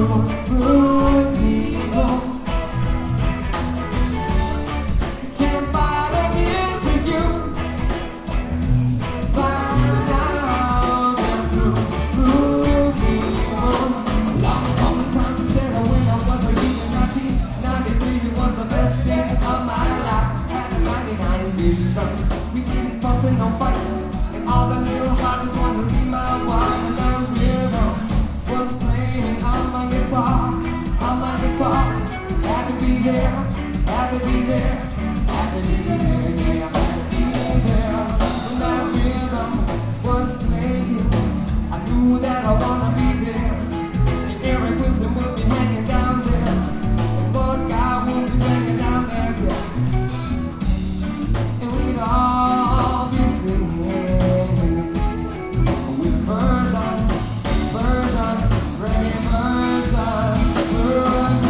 rude people. Can't fight against with you. Find out that rude people. Long time said when I was a young Nazi, 93 was the best day of my life. Had a 99 vision. We didn't fuss and no fights, and all the little hearts wanted to be my wife. And the rhythm was playing on my guitar, on my guitar. Had to be there, had to be there, had to be there, yeah, had to be there. When that rhythm was playing, I knew that I wanna be there. And Eric Wilson would be hanging down there, and Bud Guy would be hanging down there, yeah. And we'd all be singing with versions, versions, reggae versions, versions.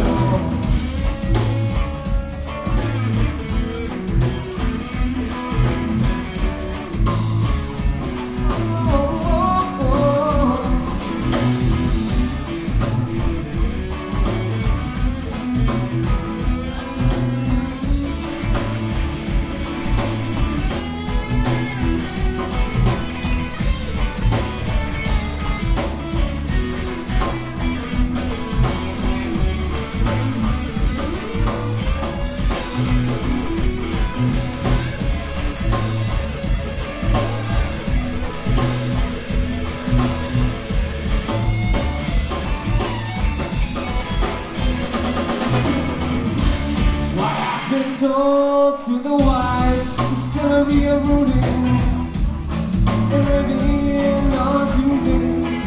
Been told to the wise it's gonna be a rooting and living on two things.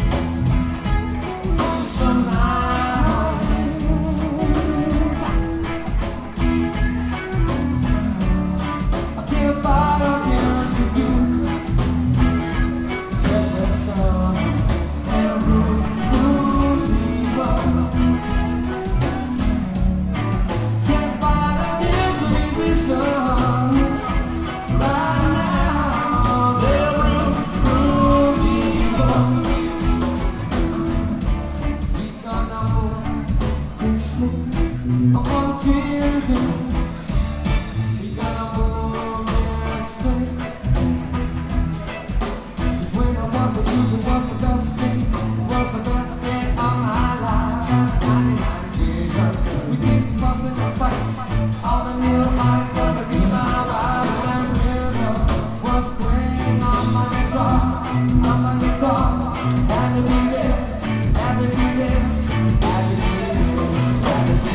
Some nights I can't fight against you, 'cause we're some and rude people. Resistance right now, they're rude people. We gonna move this thing on children. We gonna move this thing. 'Cause when I was a youth, it was the best thing, it was the best day of my life. And the 99 vision, we didn't fuss and fight. All the little hearts gonna be my wife. And rhythm was playing on my guitar, on my guitar. Had to be there, had to be there, had to be there, had to be there.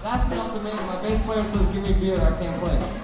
That's an ultimatum. My bass player says, give me beer, I can't play.